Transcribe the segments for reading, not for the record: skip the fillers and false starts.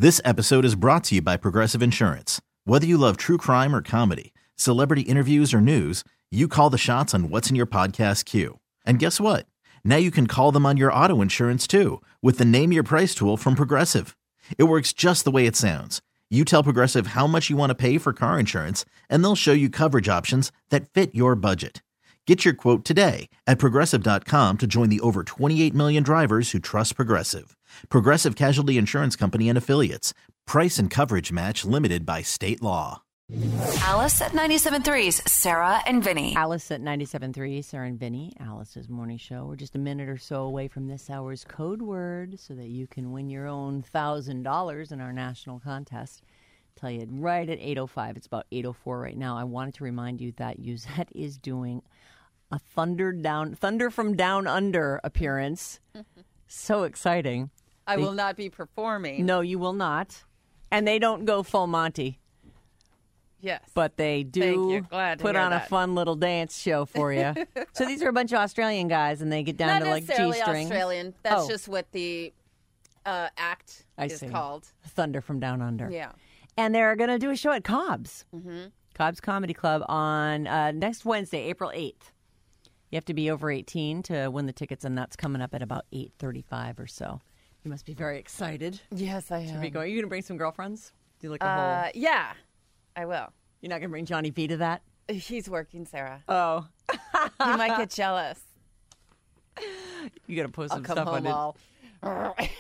This episode is brought to you by Progressive Insurance. Whether you love true crime or comedy, celebrity interviews or news, you call the shots on what's in your podcast queue. And guess what? Now you can call them on your auto insurance too with the Name Your Price tool from Progressive. It works just the way it sounds. You tell Progressive how much you want to pay for car insurance, and they'll show you coverage options that fit your budget. Get your quote today at Progressive.com to join the over 28 million drivers who trust Progressive. Progressive Casualty Insurance Company and Affiliates. Price and coverage match limited by state law. Alice at 97.3's Sarah and Vinny. Alice at 97.3, Sarah and Vinny, Alice's morning show. We're just a minute or so away from this hour's code word so that you can win your own $1,000 in our national contest. Tell you right at 8:05. It's about 8:04 right now. I wanted to remind you that Uzette is doing a Thunder from Down Under appearance. So exciting. I will not be performing. No, you will not. And they don't go full Monty. Yes. But they do put on a fun little dance show for you. So these are a bunch of Australian guys, and they get down not to like G-strings. Not necessarily Australian. That's just what the act is called. Thunder from Down Under. Yeah. And they're going to do a show at Cobb's. Mm-hmm. Cobb's Comedy Club on next Wednesday, April 8th. You have to be over 18 to win the tickets, and that's coming up at about 8:35 or so. You must be very excited. Yes, I am. Should we go? Are you going to bring some girlfriends? Do you like a whole... Yeah, I will. You're not going to bring Johnny V to that? He's working, Sarah. Oh. He might get jealous. You got to post some I'll stuff come home on it.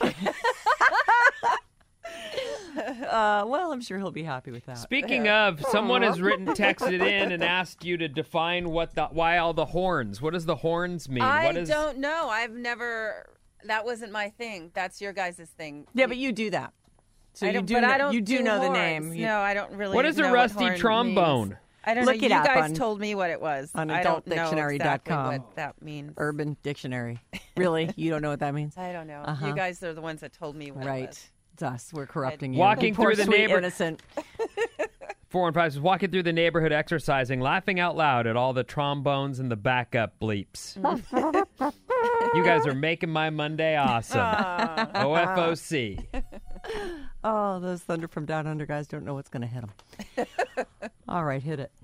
Well, I'm sure he'll be happy with that. Speaking of, someone has texted in and asked you to define why all the horns. What does the horns mean? I don't know. I've never... That wasn't my thing. That's your guys' thing. Yeah, but you do that. So I you don't, do but know, I don't you do know horns. the name. No, I don't really What is know a rusty what horn trombone? means. I don't Look know. it You up guys on- told me what it was. On I don't know adultdictionary.com. exactly what that means. Urban Dictionary. Really? You don't know what that means? I don't know. Uh-huh. You guys are the ones that told me what it was. Right. It's us. We're corrupting you. Walking Poor, through the sweet, neighborhood. innocent. 4 and 5 says, walking through the neighborhood exercising, laughing out loud at all the trombones and the backup bleeps. You guys are making my Monday awesome. OFOC. Oh, those Thunder from Down Under guys don't know what's going to hit them. All right, hit it.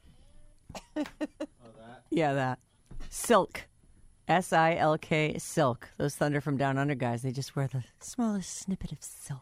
Yeah, that. Silk. S-I-L-K, silk. Those Thunder from Down Under guys, they just wear the smallest snippet of silk.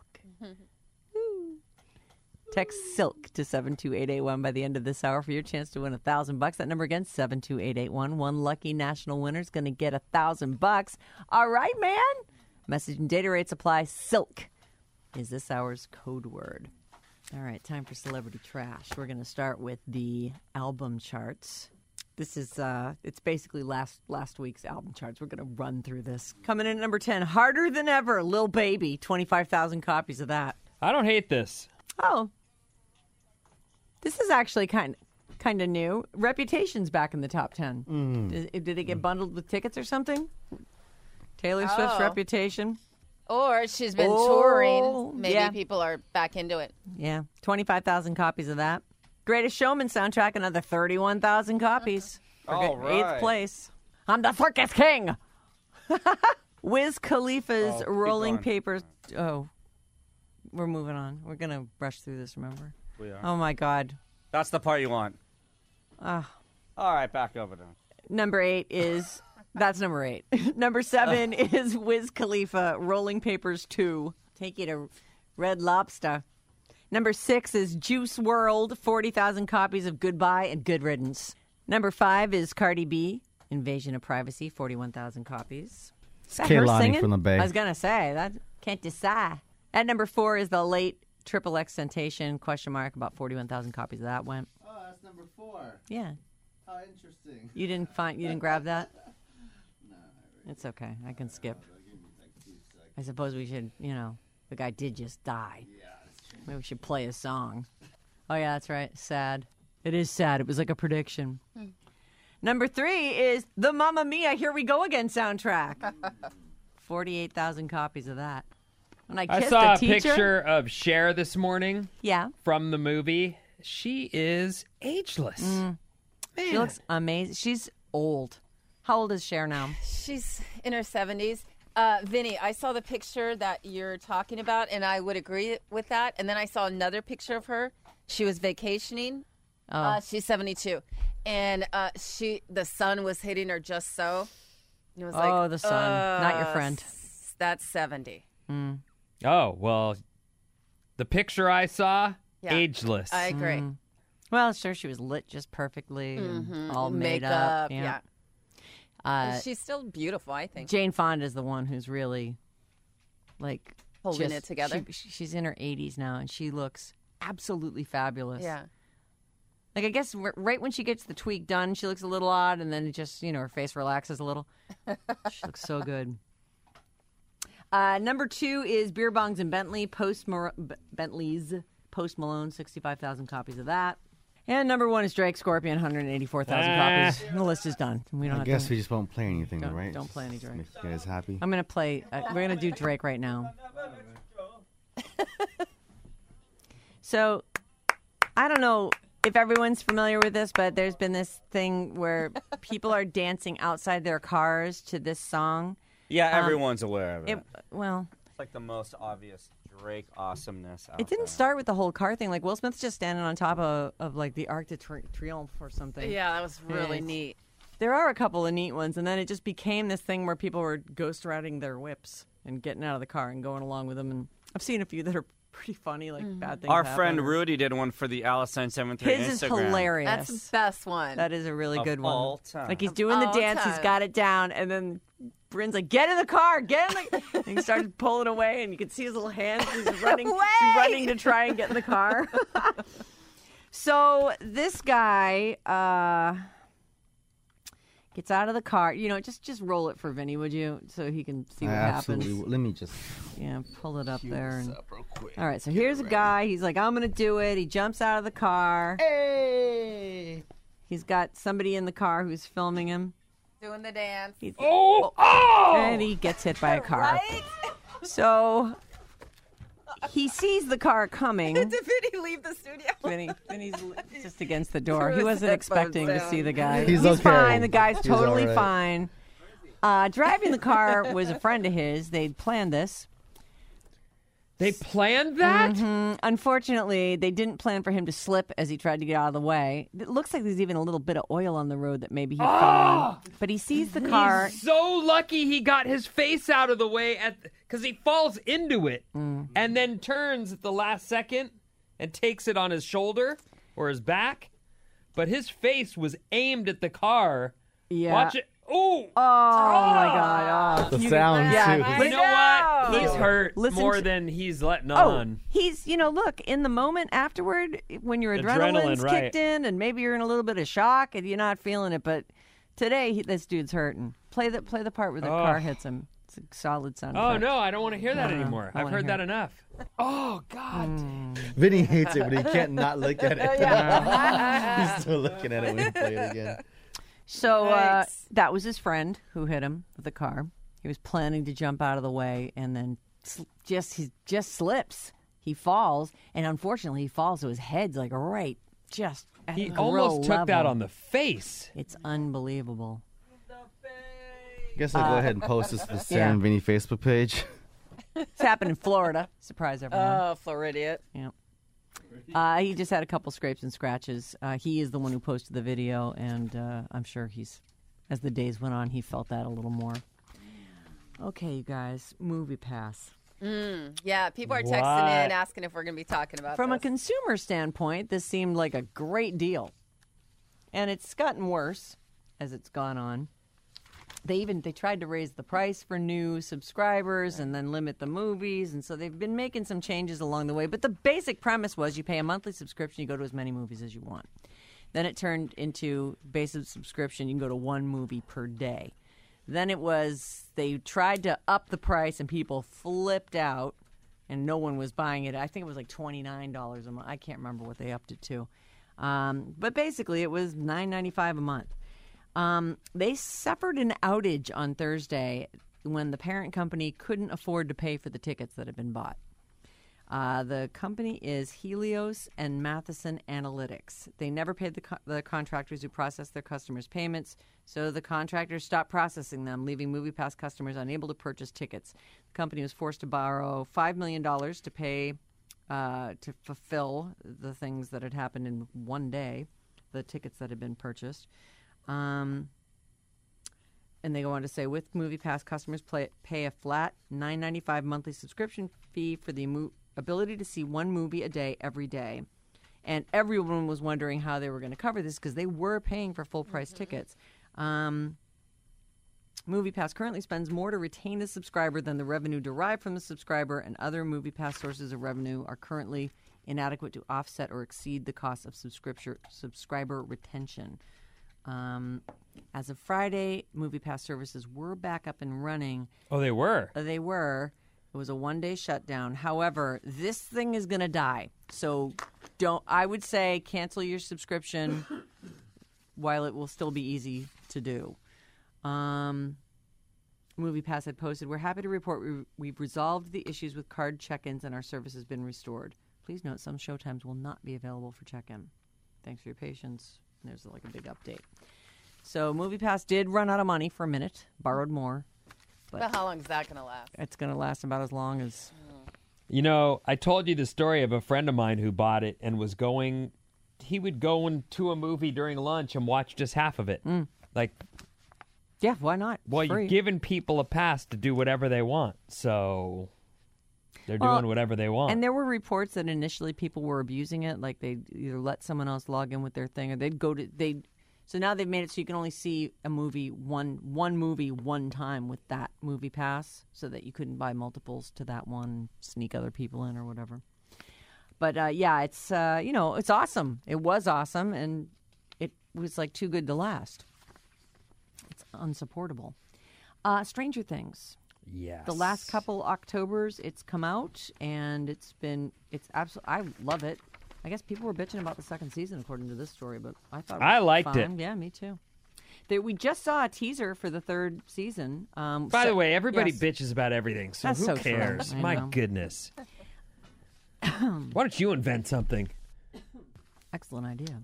Text SILK to 72881 by the end of this hour for your chance to win $1,000. That number again, 72881. One lucky national winner is going to get $1,000. All right, man. Message and data rates apply. SILK is this hour's code word. All right, time for Celebrity Trash. We're going to start with the album charts. This is, it's basically last week's album charts. We're going to run through this. Coming in at number 10, Harder Than Ever, Lil Baby, 25,000 copies of that. I don't hate this. Oh. This is actually kind of new. Reputation's back in the top 10. Did it get bundled with tickets or something? Taylor Swift's Reputation. Or she's been touring. Maybe people are back into it. Yeah. 25,000 copies of that. Greatest Showman soundtrack, another 31,000 copies. All right. 8th place. I'm the circus king. Wiz Khalifa's Rolling Papers. Oh, we're moving on. We're going to rush through this, remember? We are. Oh, my God. That's the part you want. All right, back over to Number 8 is... That's number 8. Number 7 is Wiz Khalifa, Rolling Papers 2. Take you to Red Lobster. Number 6 is Juice WRLD, 40,000 copies of Goodbye and Good Riddance. Number 5 is Cardi B, Invasion of Privacy, 41,000 copies. Is that her Kehlani singing? from the Bay. I was going to say, that can't decide. At number 4 is the late XXX Temptation, about 41,000 copies of that went. Oh, that's number 4. Yeah. How interesting. You didn't grab that? No, It's okay. I can skip. I suppose we should, the guy did just die. Yeah, that's true. Maybe we should play a song. Oh, yeah, that's right. Sad. It is sad. It was like a prediction. Number 3 is the Mamma Mia, Here We Go Again soundtrack. 48,000 copies of that. When I kissed saw a a teacher, picture of Cher this morning Yeah. from the movie. She is ageless. Man. She looks amazing. She's old. How old is Cher now? She's in her 70s. Vinny, I saw the picture that you're talking about, and I would agree with that. And then I saw another picture of her. She was vacationing. She's 72, and the sun was hitting her just so. It was like, the sun, not your friend. That's 70. Oh, well, the picture I saw, ageless. I agree. Well, sure, she was lit just perfectly, and all made Makeup, up. Yeah. She's still beautiful, I think. Jane Fonda is the one who's really, like, Holding it together. She's in her 80s now, and she looks absolutely fabulous. Yeah. Like, I guess right when she gets the tweak done, she looks a little odd, and then it just, her face relaxes a little. She looks so good. Number 2 is Beer Bongs and Bentley's Post Malone, 65,000 copies of that. And number 1 is Drake Scorpion, 184,000 copies. And the list is done. We don't I have guess to, we just won't play anything, right? Don't play any Drake. Make you guys happy. I'm going to play, we're going to do Drake right now. So, I don't know if everyone's familiar with this, but there's been this thing where people are dancing outside their cars to this song. Yeah, everyone's aware of it. Well, It's like the most obvious Drake awesomeness out it didn't there. start with the whole car thing. Like, Will Smith's just standing on top of like, the Arc de Triomphe or something. Yeah, that was really Yes. neat. There are a couple of neat ones, and then it just became this thing where people were ghost riding their whips and getting out of the car and going along with them. And I've seen a few that are pretty funny, like bad things Our happen. friend Rudy did one for the Alice 973 His is Instagram. hilarious. That's the best one. That is a really Of good one. all time. Like, he's doing the all dance, he's time. got it down, and then Bryn's like, "Get in the car, get in the." And he started pulling away, and you could see his little hands. He's running, he's running to try and get in the car. So this guy gets out of the car. Just roll it for Vinny, would you, so he can see what happens. Absolutely. Let me just. Yeah, pull it up there. And... up real quick. All right, so here's a guy. He's like, "I'm gonna do it." He jumps out of the car. Hey! He's got somebody in the car who's filming him. Doing the dance. And he gets hit by a car. Right? So he sees the car coming. Did Vinny leave the studio? Vinny's just against the door. He Threw his wasn't headphones expecting to down. see the guy. He's okay. fine. The guy's He's totally all right. fine. Driving the car was a friend of his. They'd planned this. They planned that? Unfortunately, they didn't plan for him to slip as he tried to get out of the way. It looks like there's even a little bit of oil on the road that maybe he fell on. But he sees the car. He's so lucky he got his face out of the way because he falls into it and then turns at the last second and takes it on his shoulder or his back. But his face was aimed at the car. Yeah. Watch it. Ooh. Oh, my God. Oh. The sound, too. You know what? He's hurt Listen more to- than he's letting Oh, on. he's, look, in the moment afterward, when your adrenaline's Adrenaline, right. kicked in and maybe you're in a little bit of shock and you're not feeling it, but today this dude's hurting. Play the part where the car hits him. It's a solid sound Oh, effect. no, I don't want to hear that anymore. I I've wanna heard hear that it. enough. Oh, God. Vinny hates it, but he can't not look at it. He's still looking at it when you play it again. So Thanks. that was his friend who hit him with the car. He was planning to jump out of the way, and then he just slips. He falls, and unfortunately, he falls, so his head's like right, just at He the almost grill took that level. on the face. It's unbelievable. I guess I'll go ahead and post this to the Sarah yeah. and Vinny Facebook page. It's happened in Florida. Surprise everyone. Oh, Floridiot. Yeah. He just had a couple scrapes and scratches. He is the one who posted the video, and I'm sure as the days went on, he felt that a little more. Okay, you guys, Movie Pass. Yeah, people are texting What? in asking if we're going to be talking about From a this. consumer standpoint, this seemed like a great deal. And it's gotten worse as it's gone on. They tried to raise the price for new subscribers and then limit the movies, and so they've been making some changes along the way. But the basic premise was you pay a monthly subscription, you go to as many movies as you want. Then it turned into basic subscription, you can go to one movie per day. Then it was they tried to up the price and people flipped out, and no one was buying it. I think it was like $29 a month. I can't remember what they upped it to. But basically it was $9.95 a month. They suffered an outage on Thursday when the parent company couldn't afford to pay for the tickets that had been bought. The company is Helios and Matheson Analytics. They never paid the contractors who processed their customers' payments, so the contractors stopped processing them, leaving MoviePass customers unable to purchase tickets. The company was forced to borrow $5 million to pay to fulfill the things that had happened in one day, the tickets that had been purchased. And they go on to say, with MoviePass, customers pay a flat $9.95 monthly subscription fee for the ability to see one movie a day every day. And everyone was wondering how they were going to cover this because they were paying for full-price tickets. MoviePass currently spends more to retain the subscriber than the revenue derived from the subscriber, and other MoviePass sources of revenue are currently inadequate to offset or exceed the cost of subscriber retention. As of Friday, MoviePass services were back up and running. Oh, they were? They were. It was a one-day shutdown. However, this thing is going to die. So I would say cancel your subscription while it will still be easy to do. MoviePass had posted, we're happy to report we've resolved the issues with card check-ins and our service has been restored. Please note some showtimes will not be available for check-in. Thanks for your patience. There's like a big update. So MoviePass did run out of money for a minute, borrowed more. But how long is that going to last? It's going to last about as long as... You know, I told you the story of a friend of mine who bought it and was going... He would go into a movie during lunch and watch just half of it. Like... Yeah, why not? Well, you're giving people a pass to do whatever they want, so they're doing whatever they want. And there were reports that initially people were abusing it, like they'd either let someone else log in with their thing, or so now they've made it so you can only see a movie, one movie one time with that movie pass, so that you couldn't buy multiples to that one, sneak other people in or whatever. But yeah, it's it's awesome. It was awesome, and it was like too good to last. It's unsupportable. Stranger Things. Yes. The last couple Octobers, it's come out, and it's absolutely. I love it. I guess people were bitching about the second season, according to this story, but I thought it was liked fine. it. Yeah, me too. We just saw a teaser for the third season. By the way, everybody bitches about everything, so That's who so true. cares? I My know. goodness. Why don't you invent something? Excellent idea.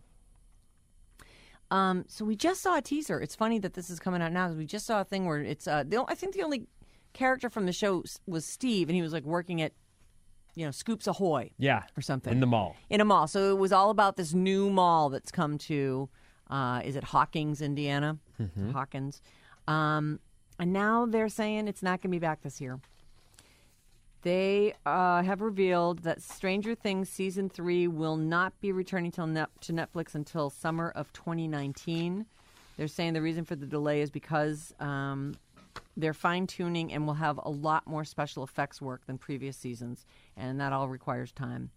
So we just saw a teaser. It's funny that this is coming out now because we just saw a thing where it's. I think the only character from the show was Steve, and he was like working at, Scoops Ahoy. Yeah. Or something. In the mall. In a mall. So it was all about this new mall that's come to, is it Hawkins, Indiana? Mm-hmm. Hawkins. And now they're saying it's not going to be back this year. They have revealed that Stranger Things Season 3 will not be returning to Netflix until summer of 2019. They're saying the reason for the delay is because they're fine-tuning and will have a lot more special effects work than previous seasons, and that all requires time.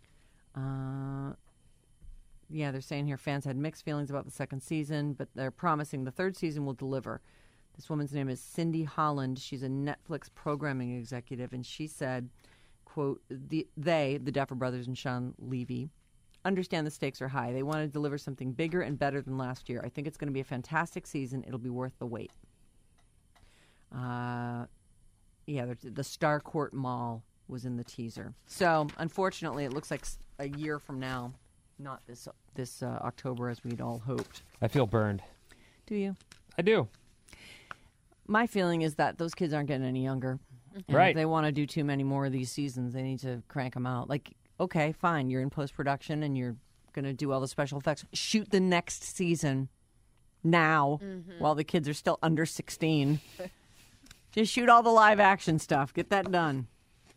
Yeah, they're saying here fans had mixed feelings about the second season, but they're promising the third season will deliver. This woman's name is Cindy Holland. She's a Netflix programming executive, and she said, quote, the Duffer Brothers and Sean Levy, understand the stakes are high. They want to deliver something bigger and better than last year. I think it's going to be a fantastic season. It'll be worth the wait. The Starcourt Mall was in the teaser. So, unfortunately, it looks like a year from now, not this October as we'd all hoped. I feel burned. Do you? I do. My feeling is that those kids aren't getting any younger. And Right. If they want to do too many more of these seasons, they need to crank them out. Like, okay, fine, you're in post-production and you're going to do all the special effects. Shoot the next season now while the kids are still under 16. Just shoot all the live action stuff. Get that done.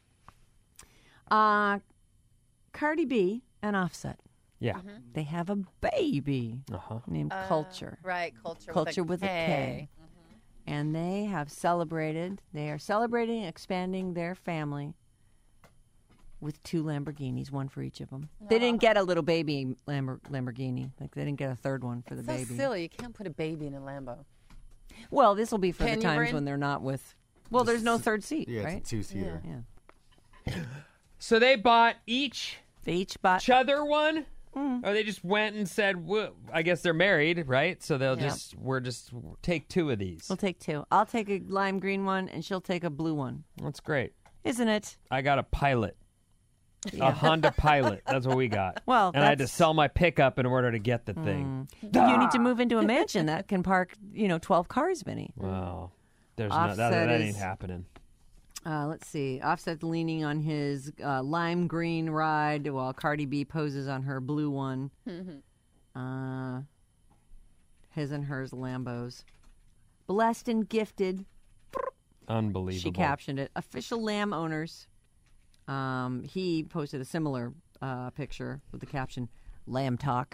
Cardi B and Offset. Yeah. They have a baby named Culture. Right, Culture. Culture with a K. And they are celebrating expanding their family with 2 Lamborghinis, one for each of them. They didn't get a little baby Lamborghini. Like, they didn't get a third one for the So baby. silly. You can't put a baby in a Lambo. Well, this will be for Can the you, times Bryn? when they're not with... Well, there's no third seat, Yeah, right? it's a 2-seater. Yeah. So they bought each They each bought... other one? Or they just went and said, well, I guess they're married, right? So they'll we'll take 2 of these. We'll take 2. I'll take a lime green one, and she'll take a blue one. That's great. Isn't it? I got a Pilot. A Honda Pilot. That's what we got. Well, and I had to that's- sell my pickup in order to get the thing. You need to move into a mansion that can park, 12 cars, Vinny. Wow. There's Offset that is- ain't happening. Let's see. Offset's leaning on his lime green ride while Cardi B poses on her blue one. His and hers Lambos. Blessed and gifted. Unbelievable. She captioned it. Official lamb owners. He posted a similar picture with the caption, "Lamb talk."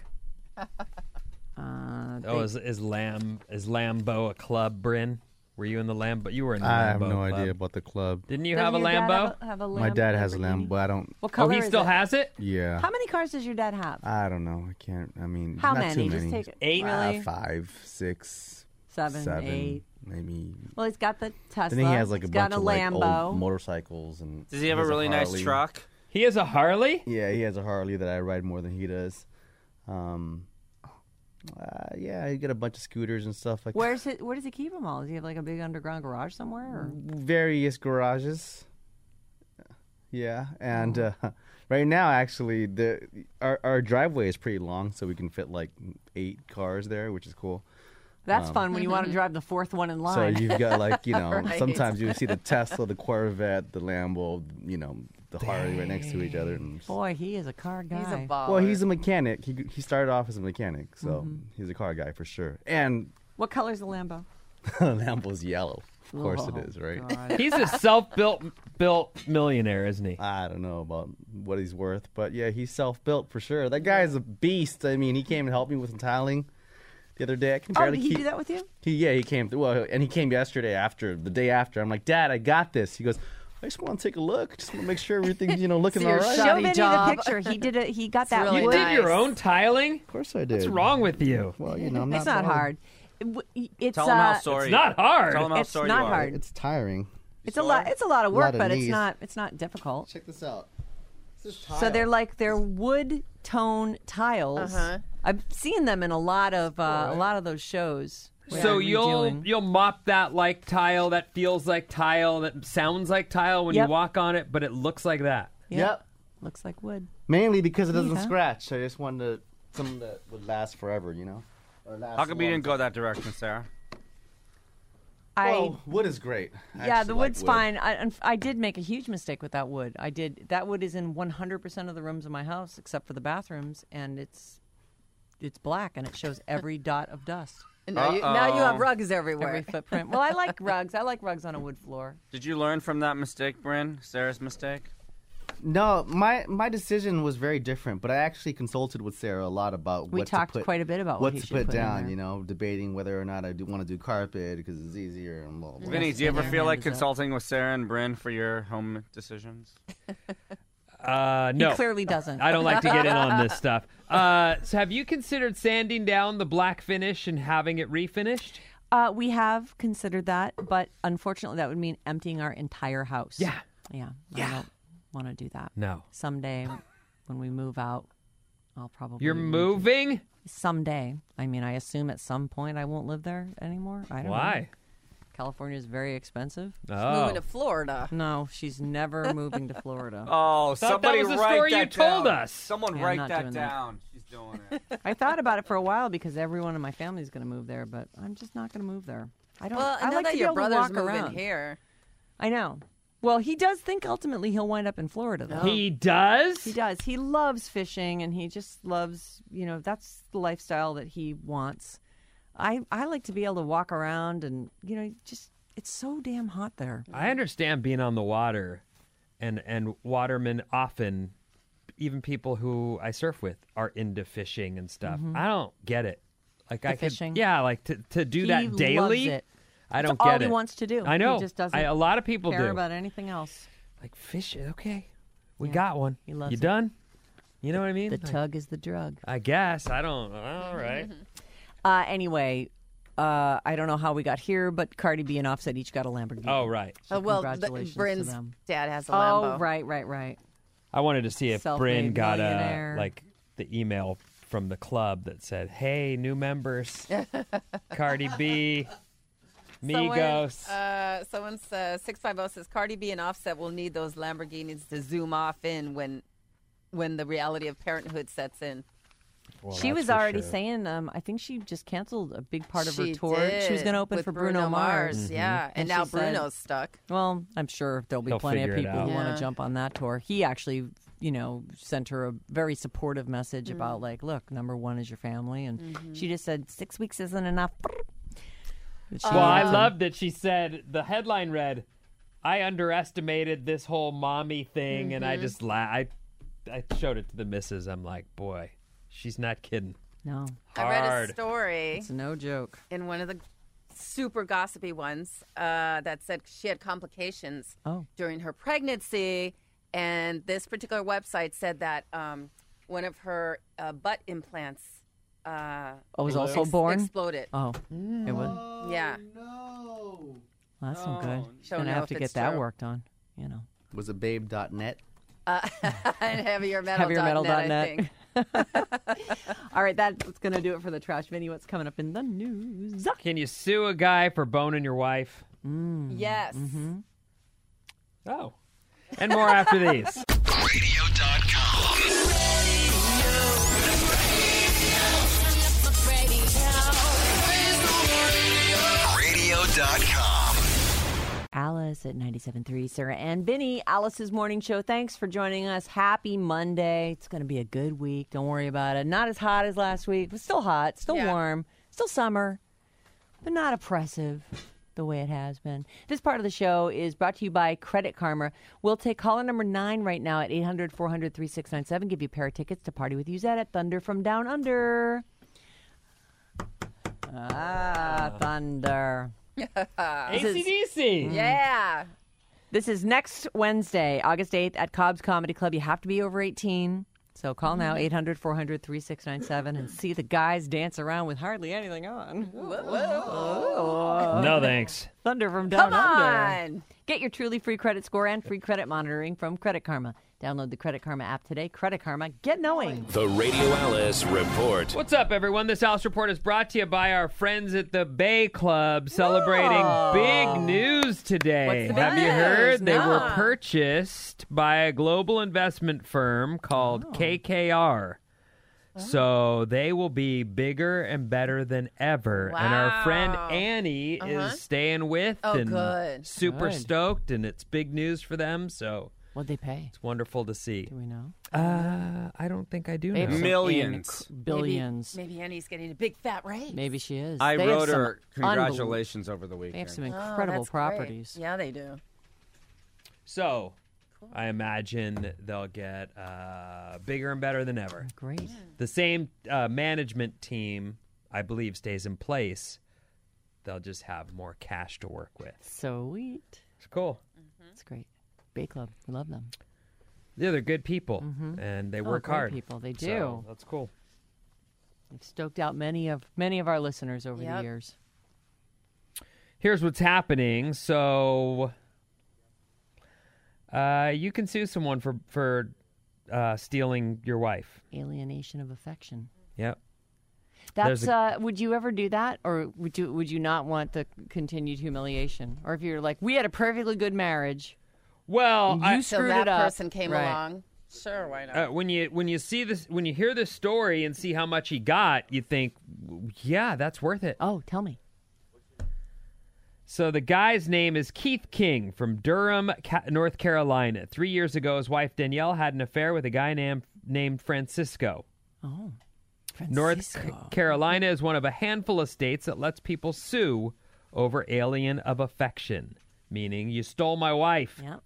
Is Lambo a club, Bryn? Were you in the Lambo? You were in the Lambo I have no club. idea about the club. Didn't you Doesn't have a your dad Lambo? have a My dad has a Lamborghini? Lambo, but I don't. What Oh, color he is still it? has it? Yeah. How many cars does your dad have? I don't know. I can't. I mean, How not many? too Just many. take 8? Really? 5, 6, Seven, 8. maybe. Well, he's got the Tesla. Then he has like a He's bunch got a of like Lambo. old motorcycles and. Does he have a has really nice Harley. truck? He has a Harley? Yeah, he has a Harley that I ride more than he does. Yeah, he got a bunch of scooters and stuff like Where does he keep them all? Does he have like a big underground garage somewhere? Or? various garages. Yeah, and right now actually our driveway is pretty long, so we can fit like 8 cars there, which is cool. That's fun when you want to drive the fourth one in So line. you've got like Right. sometimes you see the Tesla, the Corvette, the Lambo, the Harley right next to each other. And Boy, he is a car guy. He's a baller. well, he's a mechanic. He started off as a mechanic, so he's a car guy for sure. And What color's the Lambo? Lambo's yellow, of course it Oh, is, right? God. He's a self-built millionaire, isn't he? I don't know about what he's worth, but yeah, he's self-built for sure. That guy's a beast. I mean, he came and helped me with some tiling the other day. I can Oh, barely did he keep. do that with you? He came. Well, and he came yesterday the day after. I'm like, Dad, I got this. He goes, I just want to take a look. Just want to make sure everything's looking See all your right. shot. Show Shoddy Vinny job. the picture. He did it. He got that. really You wood. did nice. your own tiling? Of course I did. What's wrong with you? Well, I'm not. It's not bothered. hard. It's Tell him how sorry. It's not hard. Tell him how It's sorry not you are. hard. It's tiring. It's a lot. It's a lot of A work, lot of but it's knees. not. It's not difficult. Check this out. This is So they're wood tone tiles. I've seen them in a lot of those shows. where So they're you'll redoing. mop that like tile, that feels like tile, that sounds like tile when Yep. you walk on it, but it looks like that. Yep. Looks like wood. Mainly because it doesn't Yeah. scratch. I just wanted something that would last forever, Or last How come you long didn't go that direction, Sarah? Well, wood is great. I Yeah, actually the like wood's wood. fine. I did make a huge mistake with that wood. I did. That wood is in 100% of the rooms in my house except for the bathrooms, and it's black and it shows every dot of dust, And now you have rugs every everywhere. footprint. Well, I like rugs. I like rugs on a wood floor. Did you learn from that mistake, Bryn? Sarah's mistake? No, my decision was very different, but I actually consulted with Sarah a lot about We what talked to put, quite a bit about what what he to should put put in down. there. Debating whether or not I want to do carpet because it's easier and blah blah. Vinny, do you ever Your feel like hand is up. consulting with Sarah and Bryn for your home decisions? No. He clearly doesn't. I don't like to get in on this stuff. So have you considered sanding down the black finish and having it refinished? We have considered that, but unfortunately, that would mean emptying our entire house. Yeah. Yeah. I don't want to do that. No. Someday, when we move out, I'll probably. You're need to. moving? Someday. I mean, I assume at some point I won't live there anymore. I don't know. Why? California is very expensive. Oh. Moving to Florida. No, she's never moving to Florida. Oh, thought that was the story you told us. Someone Yeah, I'm write not that doing that. down. She's doing it. I thought about it for a while because everyone in my family is going to move there, but I'm just not going to move there. I don't. Well, I now like that to be your able to brother's walk moving around. here. I know. Well, he does think ultimately he'll wind up in Florida, though. He does? He does. He loves fishing, and he just loves, that's the lifestyle that he wants. I like to be able to walk around and, just, it's so damn hot there. I understand being on the water, and watermen often, even people who I surf with, are into fishing and stuff. I don't get it. Like The I could, fishing? yeah, like to do He that daily. loves it. I That's don't all get he it. wants to do. I know. He just doesn't a lot of people care do. about anything else. Like fish, okay, we Yeah, got one. he loves you it. done? You know what I mean? The Like, tug is the drug. I guess I don't. All right. Anyway, I don't know how we got here, but Cardi B and Offset each got a Lamborghini. Oh right. So Well, congratulations to Bryn's them. dad has a Lambo. Oh, right. I wanted to see if Bryn Self-made got millionaire. the email from the club that said, "Hey, new members, Cardi B, Migos." Someone says 650 says Cardi B and Offset will need those Lamborghinis to zoom off in when when the reality of parenthood sets in. Well, She that's was for already sure. saying, I think she just canceled a big part of her She tour. did, She was going to open with for Bruno Mars. Yeah, and now she said- Bruno's stuck. Well, I'm sure there'll be He'll plenty of figure it people who out. want Yeah. to jump on that tour. He actually, sent her a very supportive message about like, look, number one is your family, and she just said 6 weeks isn't enough. Well, I love that she said, the headline read, I underestimated this whole mommy thing, and I just I showed it to the missus. I'm like, boy, she's not kidding. No, I read a Hard. story it's no joke. in one of the super gossipy ones that said she had complications during her pregnancy, and this particular website said that one of her butt implants Was also born. exploded. Oh, it was. Yeah. No. Well, that's no good. Don't Gonna know have if to it's get that true. worked on. Was it babe.net? And heavyermetal.net, I think. All right, that's going to do it for the trash menu. What's coming up in the news? Can you sue a guy for boning your wife? Yes. Oh. And more after these. Radio.com. Alice at 97.3, Sarah and Vinny, Alice's morning show. Thanks for joining us. Happy Monday. It's going to be a good week. Don't worry about it. Not as hot as last week, but still hot, still warm, still summer, but not oppressive the way it has been. This part of the show is brought to you by Credit Karma. We'll take caller number 9 right now at 800-400-3697. Give you a pair of tickets to Party with Yuzette at Thunder from Down Under. Thunder. AC/DC. Yeah. This is next Wednesday, August 8th at Cobb's Comedy Club. You have to be over 18. So call now, 800-400-3697, and see the guys dance around with hardly anything on. No thanks. Thunder from Down Under. On. Get your truly free credit score and free credit monitoring from Credit Karma. Download the Credit Karma app today. Credit Karma. Get knowing. The Radio Alice Report. What's up, everyone? This Alice Report is brought to you by our friends at the Bay Club, celebrating big news today. What's the Have big you heard? news? They were No. purchased by a global investment firm called KKR. So they will be bigger and better than ever. And our friend Wow. Annie is staying with Oh, and good. super Good. stoked, and it's big news for them. So What'd they pay? it's wonderful to see. Do we know? I don't think I do They have know. some Millions. Billions. Maybe Annie's getting a big fat raise. Maybe she is. I They have wrote some her congratulations over the They weekend. have some Oh, incredible that's great. properties. Yeah, they do. So, I imagine they'll get bigger and better than ever. Great. The same management team, I believe, stays in place. They'll just have more cash to work with. Sweet. It's cool. That's great. Bay Club. We love them. Yeah, they're good people, and they work great hard. people. They do. So, that's cool. They've stoked out many of our listeners over the Yep. years. Here's what's happening. So, you can sue someone for stealing your wife. Alienation of affection. Yep. That's would you ever do that, or would you not want the continued humiliation? Or if you're like, we had a perfectly good marriage, Well, and you I, So screwed that it up. person came Right. along. Sure, why not? when you see this, when you hear this story and see how much he got, you think, yeah, that's worth it. Oh, tell me. So the guy's name is Keith King from Durham, North Carolina. 3 years ago, his wife Danielle had an affair with a guy named Francisco. Oh, North Francisco. Carolina is one of a handful of states that lets people sue over alien of affection, meaning you stole my wife. Yep.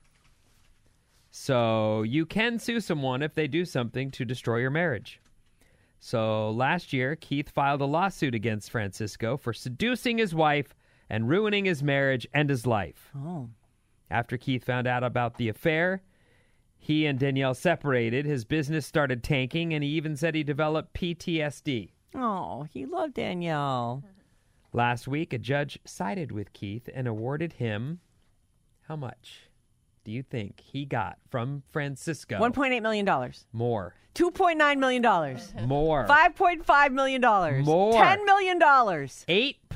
So you can sue someone if they do something to destroy your marriage. So last year, Keith filed a lawsuit against Francisco for seducing his wife and ruining his marriage and his life. Oh, After Keith found out about the affair, he and Danielle separated. His business started tanking, and he even said he developed PTSD. oh, he loved Danielle. Last week, a judge sided with Keith and awarded him how much do you think he got from Francisco? $1.8 million. More. $2.9 million. More. $5.5 million. More. $10 million.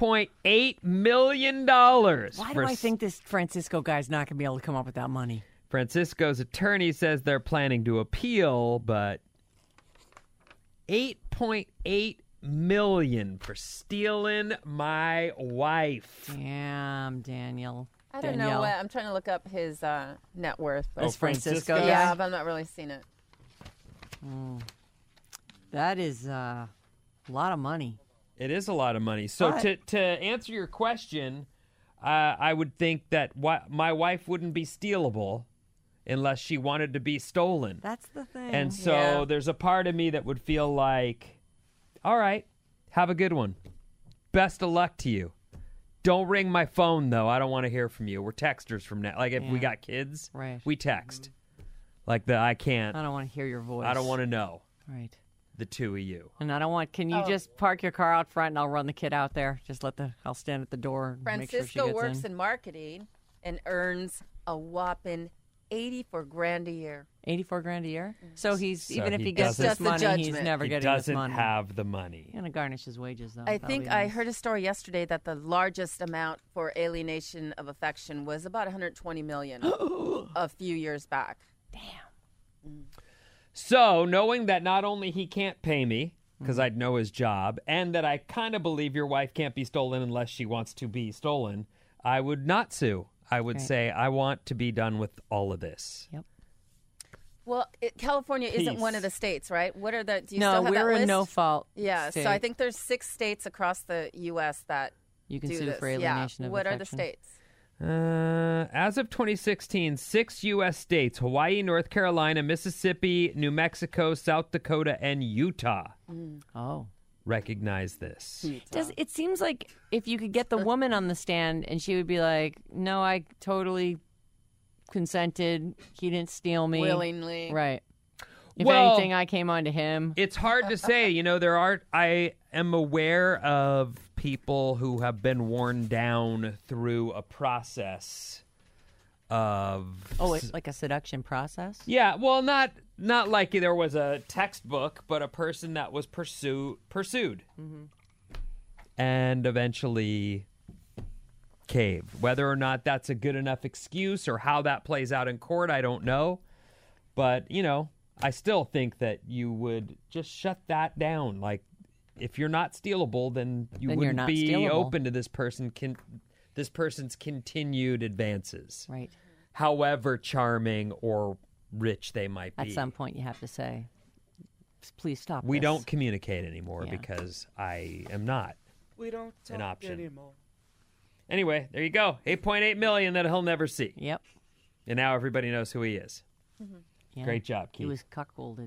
$8.8 million. Why do I think this Francisco guy's not going to be able to come up with that money? Francisco's attorney says they're planning to appeal, but $8.8 million for stealing my wife. Damn, Daniel. I don't know what. I'm trying to look up his net worth. But Is Francisco? Yeah, but I'm not really seeing it. That is a lot of money. It is a lot of money. So to answer your question, I would think that my wife wouldn't be stealable unless she wanted to be stolen. That's the thing. And so there's a part of me that would feel like, all right, have a good one. Best of luck to you. Don't ring my phone, though. I don't want to hear from you. We're texters from now. Like, if we got kids, we text. Like, I can't. I don't want to hear your voice. I don't want to know. Right. The two of you. And I don't want, can you just park your car out front and I'll run the kid out there? Just I'll stand at the door and make sure she Francisco gets works in. in marketing and earns a whopping $84,000 a year. $84,000 a year? So even if he he gets doesn't- this money, he's judgment. never He getting this doesn't money. have the money. He's going to garnish his wages, though. I That'll think be I nice. heard a story yesterday that the largest amount for alienation of affection was about $120 million a few years back. Damn. So, knowing that not only he can't pay me, because I'd know his job, and that I kind of believe your wife can't be stolen unless she wants to be stolen, I would not sue. I would say, I want to be done with all of this. Yep. Well, California isn't one of the states, right? What are the? Do you No, still have that we're a list? no-fault Yeah, state. so I think there's 6 states across the U.S. that You can do sue this. for alienation yeah. of What are the affection. states? As of 2016, 6 U.S. states, Hawaii, North Carolina, Mississippi, New Mexico, South Dakota, and Utah Oh. recognize this. It seems like if you could get the woman on the stand and she would be like, no, I totally consented. He didn't steal me. Willingly. Right. If Well, anything, I came on to him. It's hard to say. I am aware of people who have been worn down through a process of... Oh, it's like a seduction process? Yeah, well, not like there was a textbook, but a person that was pursued and eventually caved. Whether or not that's a good enough excuse or how that plays out in court, I don't know. But, I still think that you would just shut that down. Like, if you're not stealable, then Then you're wouldn't not be stealable. open to this person's continued advances. Right. However charming or rich they might be. At some point, you have to say, please stop We this. don't communicate anymore Yeah. because I am not We don't talk an option. anymore. Anyway, there you go. $8.8 million that he'll never see. Yep. And now everybody knows who he is. Yeah. Great job, Keith. He was cuckolded.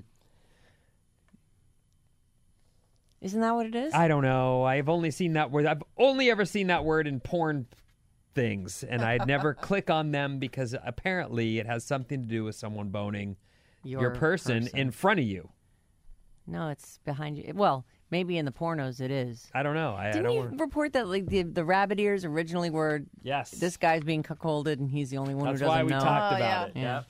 Isn't that what it is? I don't know. I've only seen that word. I've only ever seen that word in porn things, and I'd never click on them because apparently it has something to do with someone boning your person in front of you. No, it's behind you. Well, maybe in the pornos it is. I don't know. I Didn't don't you wanna... report that like the rabbit ears originally were Yes. this guy's being cuckolded and he's the only one That's who doesn't why we know? talked Oh, about it. yeah. Yep.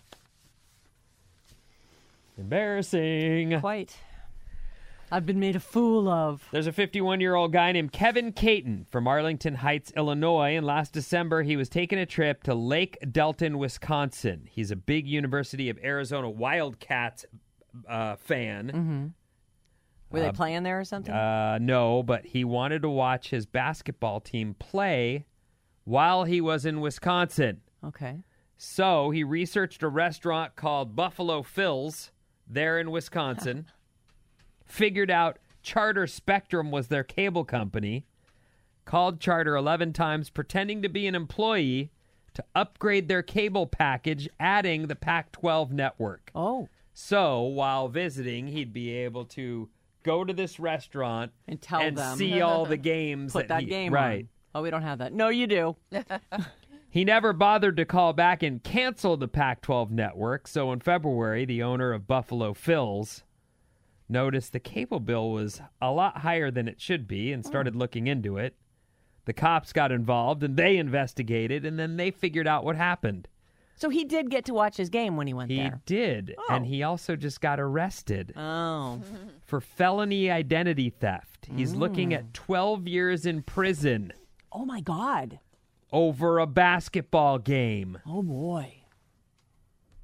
Embarrassing. Quite. I've been made a fool of. There's a 51-year-old guy named Kevin Caton from Arlington Heights, Illinois, and last December he was taking a trip to Lake Delton, Wisconsin. He's a big University of Arizona Wildcats fan. Mm-hmm. Were they playing there or something? No, but he wanted to watch his basketball team play while he was in Wisconsin. Okay. So he researched a restaurant called Buffalo Phil's there in Wisconsin, figured out Charter Spectrum was their cable company, called Charter 11 times pretending to be an employee to upgrade their cable package, adding the Pac-12 network. Oh. So while visiting, he'd be able to go to this restaurant And tell them. see all the games. Put that game right. on. Oh, we don't have that. No, you do. He never bothered to call back and cancel the Pac-12 network, so in February, the owner of Buffalo Phil's noticed the cable bill was a lot higher than it should be and started looking into it. The cops got involved, and they investigated, and then they figured out what happened. So he did get to watch his game when he went He there. did, and he also just got arrested Oh. for felony identity theft. He's looking at 12 years in prison Oh, my God. over a basketball game. Oh, boy.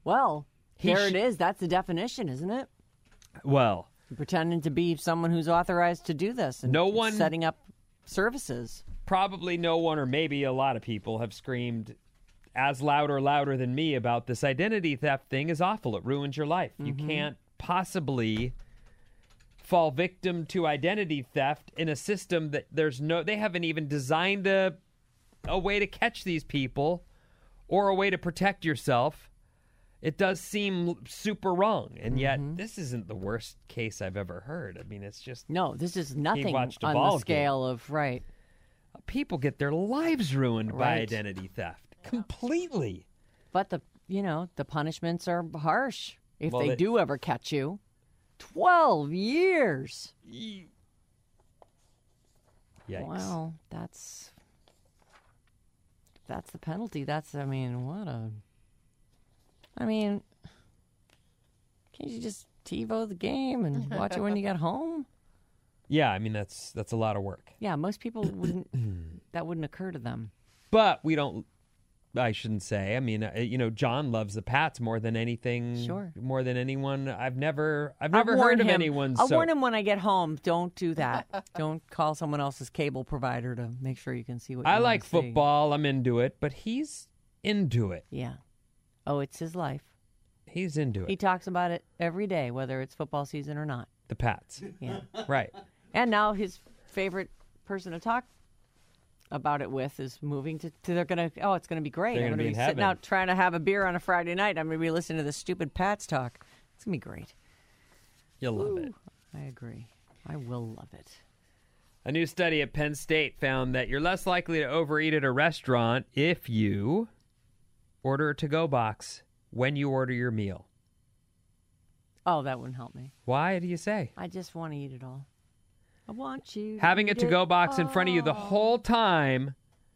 Well, there it is. That's the definition, isn't it? Well, Pretending to be someone who's authorized to do this and setting up services. Probably no one, or maybe a lot of people, have screamed as loud or louder than me about this identity theft thing is awful. It ruins your life. You can't possibly fall victim to identity theft in a system that they haven't even designed a way to catch these people or a way to protect yourself. It does seem super wrong, and yet this isn't the worst case I've ever heard. I mean, it's just... No, this is nothing on the scale of, right. People get their lives ruined by identity theft. Completely. But the punishments are harsh if they do ever catch you. 12 years. Yikes. Well, that's the penalty. Can't you just TiVo the game and watch it when you get home? Yeah, I mean, that's a lot of work. Yeah, most people that wouldn't occur to them. But we don't, I shouldn't say. I mean, John loves the Pats more than anything. Sure. More than anyone. I've never heard of anyone. I'll warn him when I get home. Don't do that. Don't call someone else's cable provider to make sure you can see what you I want like to football. I'm into it, but he's into it. See. Yeah. Oh, it's his life. He's into it. He talks about it every day, whether it's football season or not. The Pats. Yeah. Right. And now his favorite person to talk about it with is moving to it's going to be great. They're I'm gonna going to be be in sitting heaven. out trying to have a beer on a Friday night. I'm going to be listening to this stupid Pats talk. It's going to be great. You'll love it. I agree. I will love it. A new study at Penn State found that you're less likely to overeat at a restaurant if you order a to-go box when you order your meal. Oh, that wouldn't help me. Why do you say? I just want to eat it all. I want you. Having a eat to-go it box in front of you the all. whole time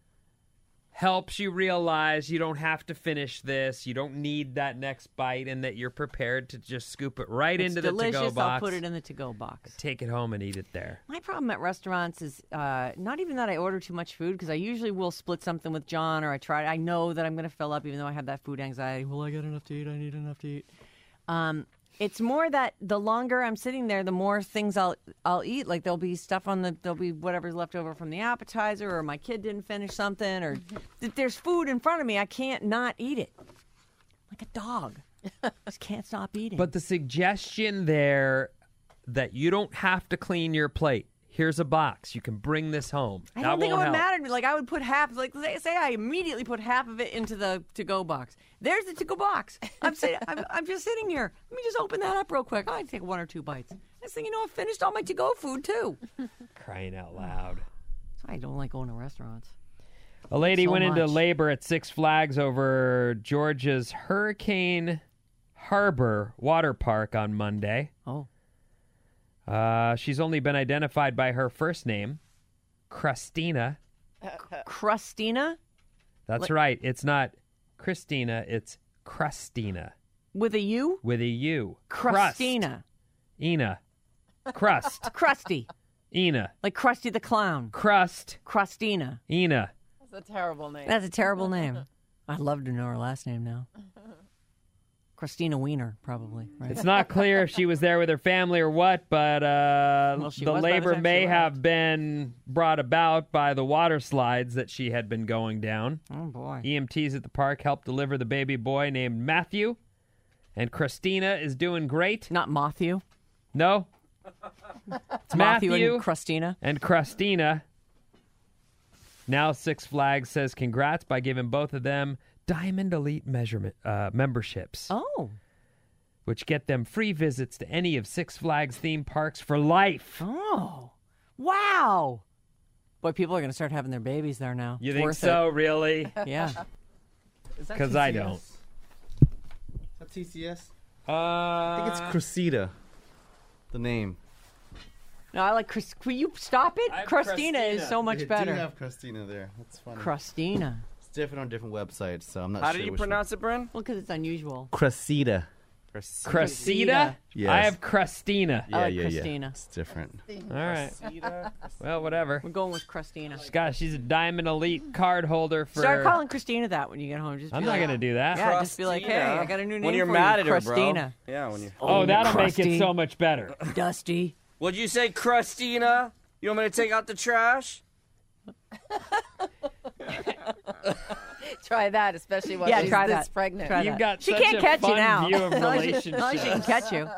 helps you realize you don't have to finish this. You don't need that next bite, and that you're prepared to just scoop it right It's into delicious. the to-go box. I'll put it in the to-go box. Take it home and eat it there. My problem at restaurants is not even that I order too much food, because I usually will split something with John, or I know that I'm going to fill up, even though I have that food anxiety. Will I get enough to eat? I need enough to eat. It's more that the longer I'm sitting there, the more things I'll eat. Like there'll be stuff there'll be whatever's left over from the appetizer, or my kid didn't finish something, or if there's food in front of me, I can't not eat it. Like a dog. Just can't stop eating. But the suggestion there that you don't have to clean your plate. Here's a box. You can bring this home. I don't think it would matter to me. Like I would put half, like say I immediately put half of it into the to-go box. There's the to-go box. I'm just sitting here. Let me just open that up real quick. I take 1 or 2 bites. Next thing you know, I finished all my to-go food too. Crying out loud. That's why I don't like going to restaurants. A lady So went into much. labor at Six Flags over Georgia's Hurricane Harbor water park on Monday. Oh. She's only been identified by her first name, Christina. Crustina? That's right. It's not Christina. It's Crustina. With a U? With a U. Crustina. Ina. Crust. Krusty. Ina. Like Krusty the Clown. Crust. Crustina. Ina. That's a terrible name. That's a terrible name. I'd love to know her last name now. Christina Wiener, probably. Right? It's not clear if she was there with her family or what, but she the was by the labor time may she have left. been brought about by the water slides that she had been going down. Oh, boy. EMTs at the park helped deliver the baby boy named Matthew, and Christina is doing great. Not Matthew. No, It's Matthew and Christina. And Christina. Now Six Flags says congrats by giving both of them Diamond Elite memberships. Oh. Which get them free visits to any of Six Flags theme parks for life. Oh. Wow. Boy, people are going to start having their babies there now. You It's think worth so, it. really? Yeah. Is that 'Cause I TCS? don't. Is that TCS? I I think it's Cressida, the name. No, I like Chris. Will you stop it? I'm Christina is Christina. so much They better. do have Christina there. That's funny. Christina. It's different on different websites, so I'm not How sure do you which pronounce it, Bryn? Well, because it's unusual. one. Cressida. Cressida? Yes. I have Christina. I like Christina. It's different. All right. Well, whatever. We're going with Christina. She's a Diamond Elite card holder for... Start calling Christina that when you get home. Just I'm be not like, going to do that. Yeah, just be like, hey, I got a new name When you're for mad you, at her, Christina. bro. Yeah, when you're... Oh, that'll make Crusty. it so much better. Dusty. Would you say Christina? You want me to take out the trash? Try that, especially while Yeah, she's try this that. pregnant. Try You've that. got She such can't a catch you fun now. view of As long as relationships. she can catch you.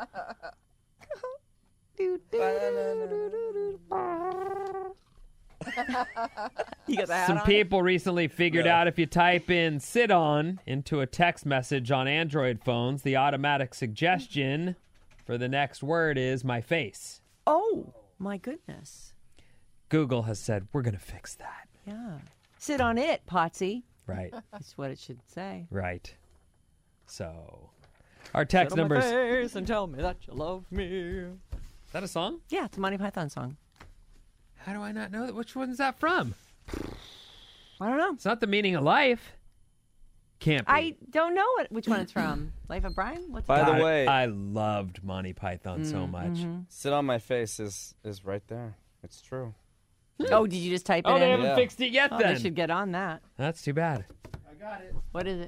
You got the hat Some on? people recently figured out if you type in "sit on" into a text message on Android phones, the automatic suggestion for the next word is "my face." Oh, my goodness. Google has said, we're going to fix that. Yeah. Sit on it, Potsy. Right, That's what it should say. right. So, our text numbers... Is and tell me that you love me. that a song? Yeah, it's a Monty Python song. How do I not know that? Which one's that from? I don't know. It's not The Meaning of Life. Can't be. I don't know which one it's from. Life of Brian? What's By it? the way, I loved Monty Python so much. sit on my face is right there. It's true. Oh, did you just type it Oh, they in? haven't Yeah. fixed it yet Oh, then. they should get on that. That's too bad. What is it?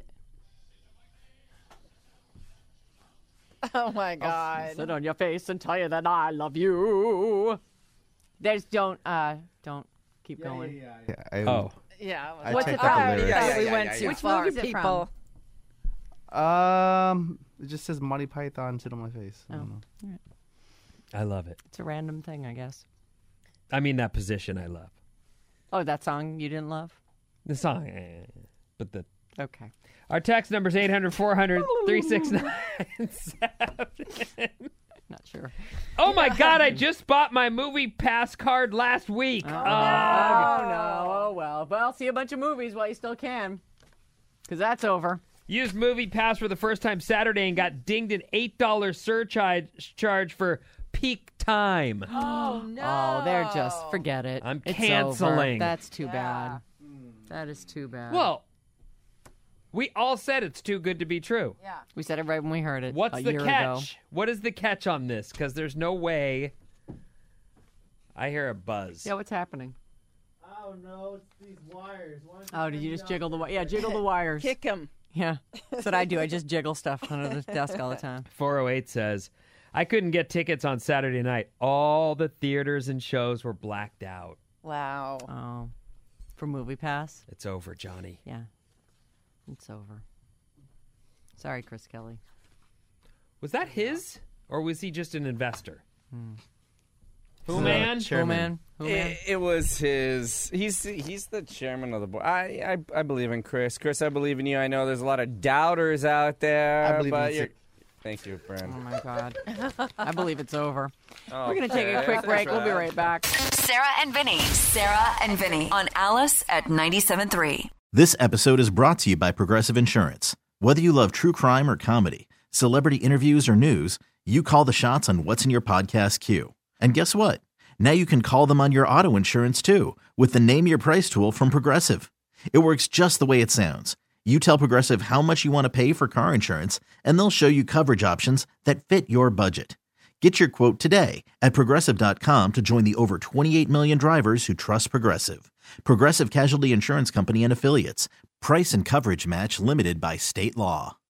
Oh my God. Sit on your face and tell you that I love you. There's don't keep going. Oh. Yeah. I What's checked it out the from? lyrics. Yeah, we yeah, went yeah, too yeah. Which far, movie is it people. It just says Monty Python, sit on my face. I don't know. I love it. It's a random thing, I guess. I mean, that position I love. Oh, that song you didn't love? The song, but the... Okay. Our text number is 800-400-3697. Not sure. Oh, my God, I just bought my movie pass card last week. Oh, no. Oh, well. But I'll see a bunch of movies while you still can. Because that's over. Used Movie Pass for the first time Saturday and got dinged an $8 surcharge for peak time. Oh no. Oh, they're just, forget it. I'm It's canceling. over. That's too bad. That is too bad. Well, we all said it's too good to be true. Yeah. We said it right when we heard it. What's a the year catch? ago. What is the catch on this? Because there's no way. I hear a buzz. Yeah, what's happening? Oh no, it's these wires. Oh, did you just jiggle the wires? Yeah, jiggle the wires. Kick him. Yeah, that's what I do. I just jiggle stuff under the desk all the time. 408 says, I couldn't get tickets on Saturday night. All the theaters and shows were blacked out. Wow. Oh, for Movie Pass? It's over, Johnny. Yeah, it's over. Sorry, Chris Kelly. Was that his? Or was he just an investor? Who, The man? chairman. Who man? It was his. He's the chairman of the board. I believe in Chris. Chris, I believe in you. I know there's a lot of doubters out there. I believe but in you're- Thank you, Brand. Oh my God, I believe it's over. Oh, We're gonna take a quick break. We'll be right back. Sarah and Vinny. Sarah and Vinny on Alice at 97.3. This episode is brought to you by Progressive Insurance. Whether you love true crime or comedy, celebrity interviews or news, you call the shots on what's in your podcast queue. And guess what? Now you can call them on your auto insurance too with the Name Your Price tool from Progressive. It works just the way it sounds. You tell Progressive how much you want to pay for car insurance, and they'll show you coverage options that fit your budget. Get your quote today at Progressive.com to join the over 28 million drivers who trust Progressive. Progressive Casualty Insurance Company and Affiliates. Price and coverage match limited by state law.